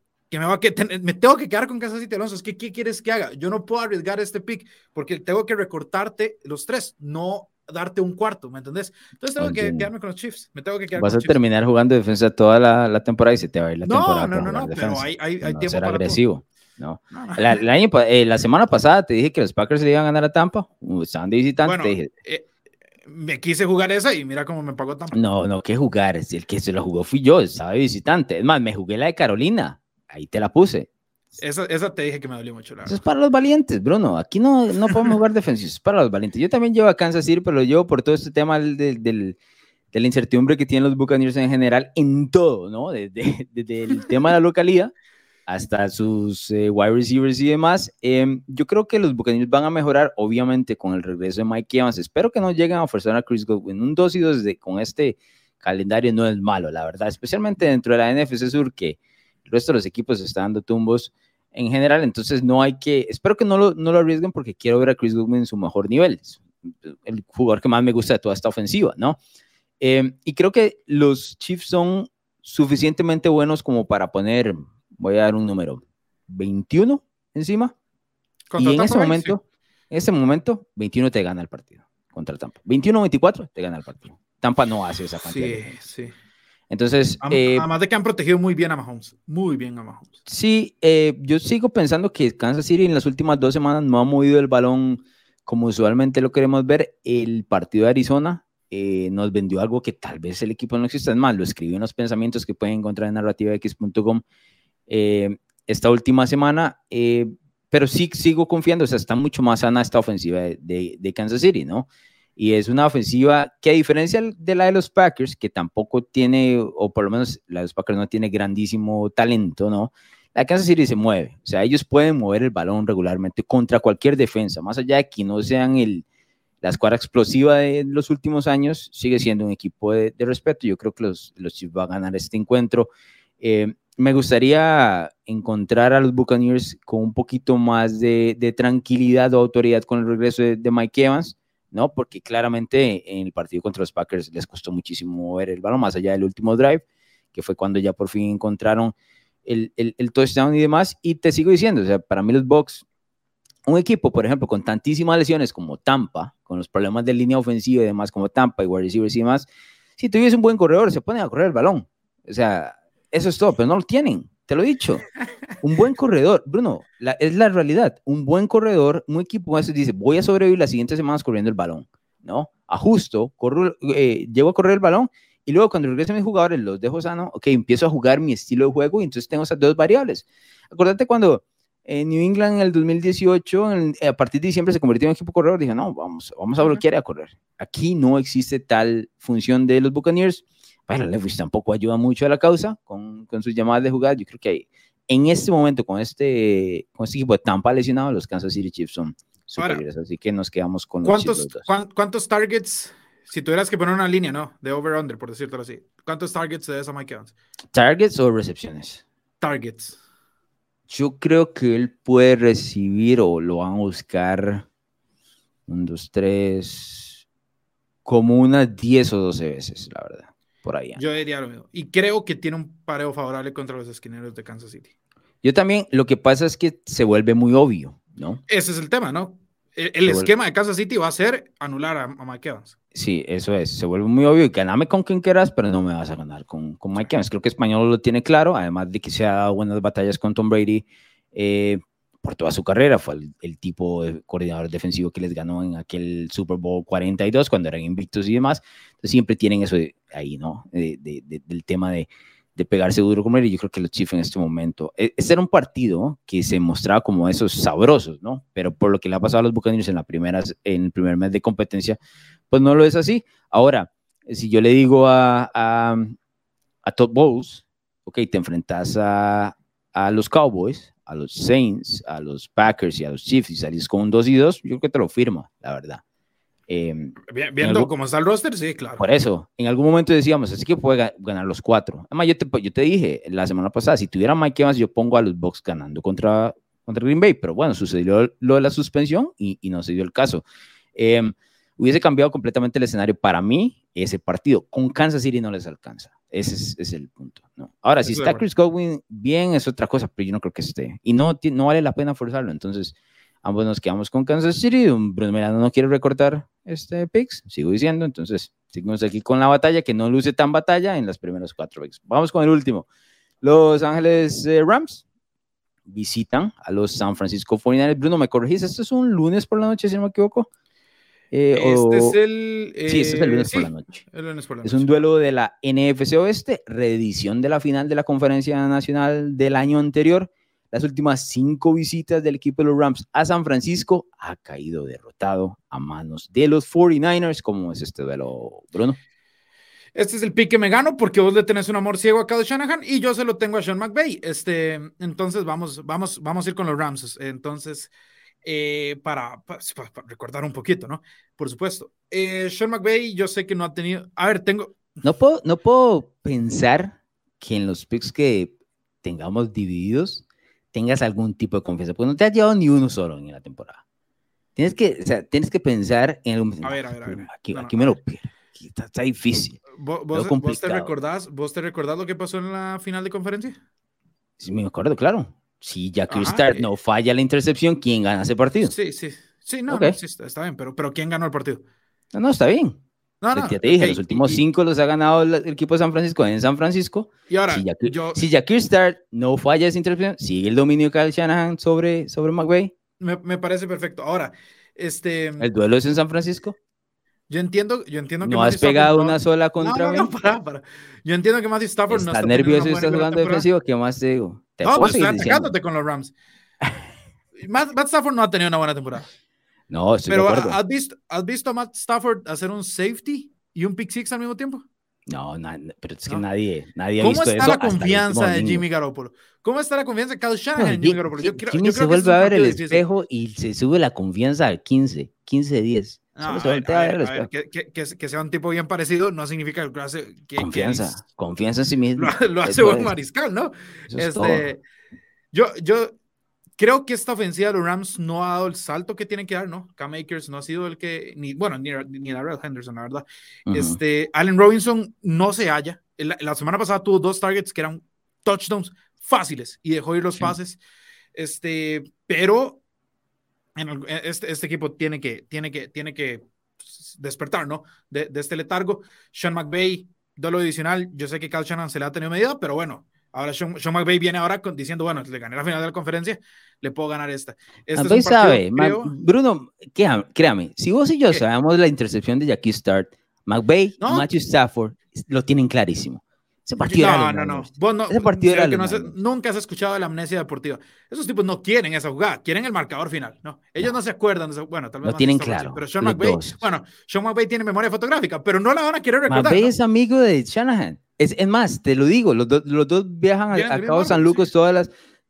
me tengo que quedar con Kansas City, Alonso. ¿Qué quieres que haga? Yo no puedo arriesgar este pick porque tengo que recortarte los 3, no darte un cuarto, ¿me entendés? Entonces tengo que quedarme con los Chiefs. Me tengo que quedar Vas con a terminar jugando defensa toda la temporada y se te va a ir la temporada. No, pero hay tiempo ser para agresivo. Todo. No. La semana pasada te dije que los Packers le iban a ganar a Tampa. Estaban de visitante. Bueno, te dije, me quise jugar esa y mira cómo me pagó Tampa. No, ¿qué jugar? El que se lo jugó fui yo, estaba de visitante. Es más, me jugué la de Carolina. Ahí te la puse. Esa te dije que me dolió mucho. Eso es para los valientes, Bruno. Aquí no podemos jugar defensivos, es para los valientes. Yo también llevo a Kansas City, pero lo llevo por todo este tema de la incertidumbre que tienen los Buccaneers en general en todo, ¿no? Desde el tema de la localidad hasta sus wide receivers y demás. Yo creo que los Buccaneers van a mejorar, obviamente, con el regreso de Mike Evans. Espero que no lleguen a forzar a Chris Godwin. Un 2-2 con este calendario no es malo, la verdad, especialmente dentro de la NFC Sur, que el resto de los equipos está dando tumbos en general, entonces espero que no lo arriesguen porque quiero ver a Chris Godwin en su mejor nivel. Es el jugador que más me gusta de toda esta ofensiva, ¿no? Y creo que los Chiefs son suficientemente buenos como para poner, voy a dar un número, 21 encima. Contra Y en Tampa Bay, sí. ese momento, 21 te gana el partido contra Tampa. 21-24 te gana el partido. Tampa no hace esa cantidad de defensa. Sí. Entonces, Además de que han protegido muy bien a Mahomes. Muy bien a Mahomes. sí, yo sigo pensando que Kansas City en las últimas 2 semanas no ha movido el balón como usualmente lo queremos ver. El partido de Arizona nos vendió algo que tal vez el equipo no exista. Es más, lo escribí en los pensamientos que pueden encontrar en narrativax.com esta última semana. Pero sí sigo confiando, o sea, está mucho más sana esta ofensiva de Kansas City, ¿no? Y es una ofensiva que, a diferencia de la de los Packers, que tampoco tiene, o por lo menos la de los Packers no tiene grandísimo talento, ¿no? La de Kansas City se mueve, o sea, ellos pueden mover el balón regularmente contra cualquier defensa, más allá de que no sean la escuadra explosiva de los últimos años, sigue siendo un equipo de respeto. Yo creo que los Chiefs van a ganar este encuentro. Me gustaría encontrar a los Buccaneers con un poquito más de tranquilidad o autoridad con el regreso de Mike Evans, ¿no? Porque claramente en el partido contra los Packers les costó muchísimo mover el balón, más allá del último drive, que fue cuando ya por fin encontraron el touchdown y demás. Y te sigo diciendo, o sea, para mí los Bucs, un equipo, por ejemplo, con tantísimas lesiones como Tampa, con los problemas de línea ofensiva y demás como Tampa y wide receivers y demás, si tuviese un buen corredor, se ponen a correr el balón. O sea, eso es todo, pero no lo tienen, te lo he dicho. Un buen corredor, Bruno, es la realidad. Un buen corredor, un equipo a veces dice, voy a sobrevivir las siguientes semanas corriendo el balón, ¿no? Ajusto, llego a correr el balón y luego cuando regresen mis jugadores los dejo sano, ok, empiezo a jugar mi estilo de juego y entonces tengo esas dos variables. Acuérdate cuando en New England en el 2018, a partir de diciembre se convirtió en equipo corredor, dije, no, vamos a bloquear y a correr. Aquí no existe tal función de los Buccaneers. Bueno, Levis tampoco ayuda mucho a la causa con sus llamadas de jugada. Yo creo que en este momento, con este equipo de Tampa lesionado, los Kansas City Chiefs son superiores. Así que nos quedamos con los Chiefs. ¿Cuántos targets, si tuvieras que poner una línea, ¿no? De over-under, por decirlo así. ¿Cuántos targets de esa Mike Evans? ¿Targets o recepciones? Targets. Yo creo que él puede recibir o lo van a buscar 1, 2, 3, como unas 10 o 12 veces, la verdad. Por ahí. Yo diría lo mismo. Y creo que tiene un pareo favorable contra los esquineros de Kansas City. Yo también, lo que pasa es que se vuelve muy obvio, ¿no? Ese es el tema, ¿no? El esquema de Kansas City va a ser anular a Mike Evans. Sí, eso es. Se vuelve muy obvio y ganame con quien quieras, pero no me vas a ganar con Mike Evans. Creo que Español lo tiene claro, además de que se ha dado buenas batallas con Tom Brady por toda su carrera. Fue el tipo de coordinador defensivo que les ganó en aquel Super Bowl 42 cuando eran invictos y demás. Entonces siempre tienen eso ahí, ¿no? Del tema de pegarse duro con él, y yo creo que los Chiefs en este momento, este era un partido que se mostraba como esos sabrosos, ¿no? Pero por lo que le ha pasado a los Buccaneers en el primer mes de competencia, pues no lo es así. Ahora, si yo le digo a Todd Bowles, ok, te enfrentas a los Cowboys, a los Saints, a los Packers y a los Chiefs y salís con un 2-2, yo creo que te lo firma, la verdad. Viendo cómo está el roster, sí, claro. Por eso, en algún momento decíamos, así que puede ganar los 4. Además, yo te dije la semana pasada, si tuviera Mike Evans, yo pongo a los Bucs ganando contra Green Bay, pero bueno, sucedió lo de la suspensión y no se dio el caso. Hubiese cambiado completamente el escenario para mí, ese partido. Con Kansas City no les alcanza. Ese es el punto, ¿no? Ahora, si está Chris Godwin bien, es otra cosa, pero yo no creo que esté. Y no vale la pena forzarlo, entonces ambos nos quedamos con Kansas City. Bruno Milano no quiere recortar picks, sigo diciendo. Entonces, seguimos aquí con la batalla, que no luce tan batalla en las primeras 4 picks. Vamos con el último. Los Ángeles Rams visitan a los San Francisco 49ers. Bruno, ¿me corregís? ¿Esto es un lunes por la noche, si no me equivoco? Es el... sí, este es el lunes por la noche. El lunes por la noche. Es un duelo de la NFC Oeste, reedición de la final de la Conferencia Nacional del año anterior. Las últimas 5 visitas del equipo de los Rams a San Francisco ha caído derrotado a manos de los 49ers. ¿Cómo es este duelo, Bruno? Este es el pick que me gano porque vos le tenés un amor ciego a Kyle Shanahan y yo se lo tengo a Sean McVay. Entonces vamos a ir con los Rams. Entonces, para recordar un poquito, ¿no? Por supuesto. Sean McVay, yo sé que no ha tenido... A ver, No puedo pensar que en los picks que tengamos divididos tengas algún tipo de confianza, porque no te has llevado ni uno solo en la temporada. Tienes que pensar en algún... A ver. Aquí me lo pierdo. Está difícil. ¿Vos te recordás lo que pasó en la final de conferencia? Sí, me acuerdo, claro. Si Jackie Start no falla la intercepción, ¿quién gana ese partido? Sí, no, sí, está bien, pero ¿quién ganó el partido? No, está bien. No, Ya te dije, los últimos 5 los ha ganado el equipo de San Francisco en San Francisco. Y ahora, si Jackie Start no falla esa intercepción, sigue el dominio de Kyle Shanahan sobre McVay. Me parece perfecto. Ahora, ¿el duelo es en San Francisco? Yo entiendo que ¿No has pegado una sola contra mí? No, para. Yo entiendo que Matthew Stafford no está nervioso y estás jugando defensivo. ¿Qué más te digo? Pues estoy atacándote con los Rams. Matt Stafford no ha tenido una buena temporada. No, estoy de acuerdo. ¿Has visto a Matt Stafford hacer un safety y un pick six al mismo tiempo? No, pero es que nadie ha visto eso. ¿Cómo está la confianza de Jimmy Garoppolo? ¿Cómo está la confianza de Kyle Shanahan en Jimmy Garoppolo? Jimmy se vuelve a ver el espejo y se sube la confianza al 15-10. Que sea un tipo bien parecido no significa que confianza en sí mismo. Lo hace buen mariscal, ¿no? Yo creo que esta ofensiva de los Rams no ha dado el salto que tienen que dar, ¿no? Cam Akers no ha sido el que, ni Darrell Henderson, la verdad. Allen Robinson no se halla. La semana pasada tuvo 2 targets que eran touchdowns fáciles y dejó ir los pases. Pero este equipo tiene que despertar, ¿no? De este letargo. Sean McVay, duelo adicional. Yo sé que Kyle Shanahan se le ha tenido medida, pero bueno. Ahora Sean McVay viene ahora diciendo, bueno, le gané la final de la conferencia, le puedo ganar esta. McVay sabe, Bruno, créame, si vos y yo sabemos la intercepción de Jackie Start, McVay y Matthew Stafford lo tienen clarísimo. Ese partido Ese partido nunca has escuchado de la amnesia deportiva. Esos tipos no quieren esa jugada, quieren el marcador final, ¿no? Ellos no se acuerdan, bueno, tal vez lo tienen claro. Pero Sean McVay tiene memoria fotográfica, pero no la van a querer recordar. McVay es amigo de Shanahan. Es más, te lo digo, los dos viajan a Cabo San Lucas todos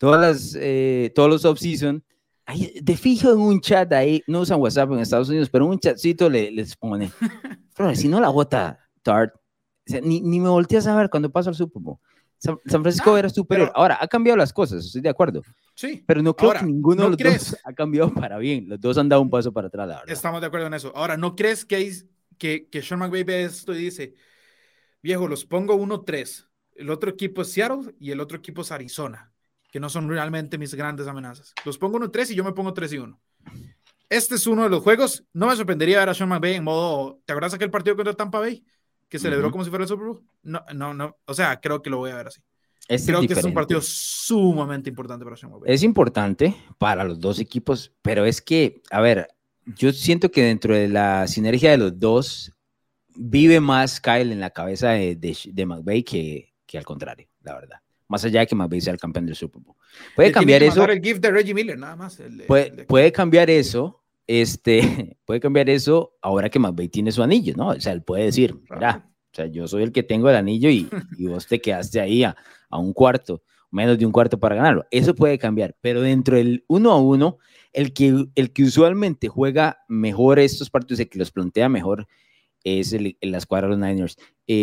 los off-season. De fijo en un chat ahí, no usan WhatsApp en Estados Unidos, pero un chatcito les pone, si no la bota Tart, o sea, ni me volteas a ver cuando pasa el Super Bowl. San Francisco era superior. Ahora, ha cambiado las cosas, estoy de acuerdo. Sí. Pero no creo que ninguno de los dos ha cambiado para bien. Los dos han dado un paso para atrás, la verdad. Estamos de acuerdo en eso. Ahora, ¿no crees que Sean McVay ve esto y dice, viejo, los pongo 1-3. El otro equipo es Seattle y el otro equipo es Arizona, que no son realmente mis grandes amenazas. Los pongo 1-3 y yo me pongo 3-1. Este es uno de los juegos. No me sorprendería ver a Sean McVay en modo, ¿te acuerdas aquel partido contra Tampa Bay? Que celebró como si fuera el Super Bowl. No. O sea, creo que lo voy a ver así. Creo que es un partido sumamente importante para Sean McVay. Es importante para los dos equipos, pero es que, a ver, yo siento que dentro de la sinergia de los dos, vive más Kyle en la cabeza de McVay que al contrario, la verdad. Más allá de que McVay sea el campeón del Super Bowl. Puede cambiar eso. El gift de Reggie Miller, nada más. Puede cambiar eso. Puede cambiar eso ahora que McVay tiene su anillo, ¿no? O sea, él puede decir, mira, o sea, yo soy el que tengo el anillo y vos te quedaste ahí a un cuarto, menos de un cuarto para ganarlo. Eso puede cambiar, pero dentro del 1-1, el que usualmente juega mejor estos partidos, el que los plantea mejor, es la escuadra de los Niners.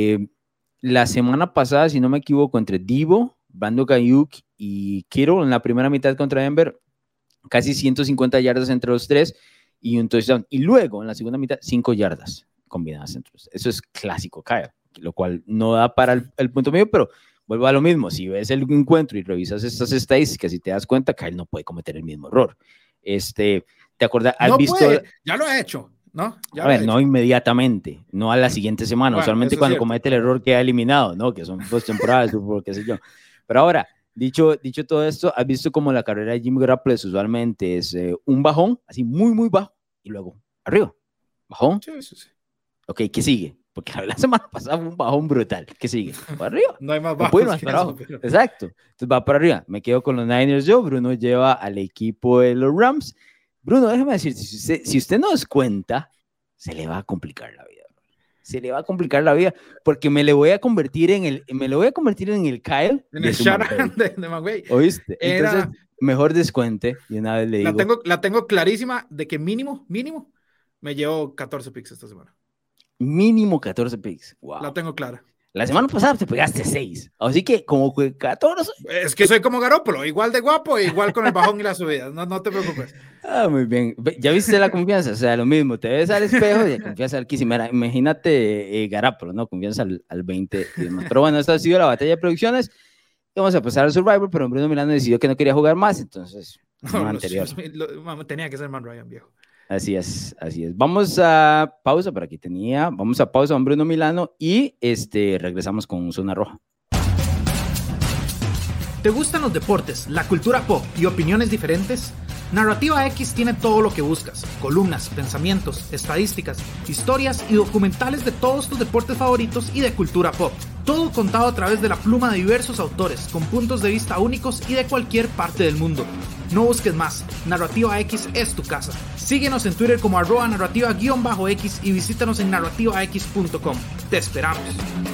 La semana pasada, si no me equivoco, entre Deebo, Brandon Ayuk y Kittle en la primera mitad contra Denver, casi 150 yardas entre los tres y un touchdown. Y luego, en la segunda mitad, 5 yardas combinadas entre los tres. Eso es clásico, Kyle, lo cual no da para el punto medio, pero vuelvo a lo mismo. Si ves el encuentro y revisas estas estadísticas y te das cuenta, Kyle no puede cometer el mismo error. ¿Te acuerdas? ¿Has visto? Ya lo ha hecho, ¿no? A ver, no inmediatamente, no a la siguiente semana, usualmente cuando comete el error queda eliminado, ¿no? Que son dos temporadas, qué sé yo. Pero ahora, dicho todo esto, has visto como la carrera de Jimmy Garoppolo usualmente es un bajón, así muy, muy bajo, y luego arriba, bajón. Sí. Ok, ¿qué sigue? Porque la semana pasada fue un bajón brutal. ¿Qué sigue? ¿Para arriba? No hay más bajos. No para abajo. Pero... Exacto. Entonces va para arriba. Me quedo con los Niners yo. Bruno lleva al equipo de los Rams. Bruno, déjame decir, si usted no es cuenta, se le va a complicar la vida. Se le va a complicar la vida porque me le voy a convertir en el Kyle. En el Shanahan de McVay. ¿Oíste? Entonces, mejor descuente. Y una vez le digo. La tengo clarísima de que mínimo, me llevo 14 picks esta semana. Mínimo 14 picks. Wow. La tengo clara. La semana pasada te pegaste 6. Así que como 14. Es que soy como Garoppolo, igual de guapo, igual con el bajón y la subida. No te preocupes. Muy bien. ¿Ya viste la confianza? O sea, lo mismo. Te ves al espejo y confianza altísima. Imagínate Garoppolo, ¿no? Confianza al 20 y demás. Pero bueno, esta ha sido la batalla de producciones. íbamos a pasar al Survivor, pero Bruno Milano decidió que no quería jugar más, entonces, No, anterior. Tenía que ser Man Ryan, viejo. Así es, así es. Vamos a pausa, por aquí tenía, vamos a pausa con Bruno Milano y regresamos con Zona Roja. ¿Te gustan los deportes, la cultura pop y opiniones diferentes? Narrativa X tiene todo lo que buscas: columnas, pensamientos, estadísticas, historias y documentales de todos tus deportes favoritos y de cultura pop. Todo contado a través de la pluma de diversos autores, con puntos de vista únicos y de cualquier parte del mundo. No busques más, Narrativa X es tu casa. Síguenos en Twitter como @narrativa_X y visítanos en narrativax.com. Te esperamos.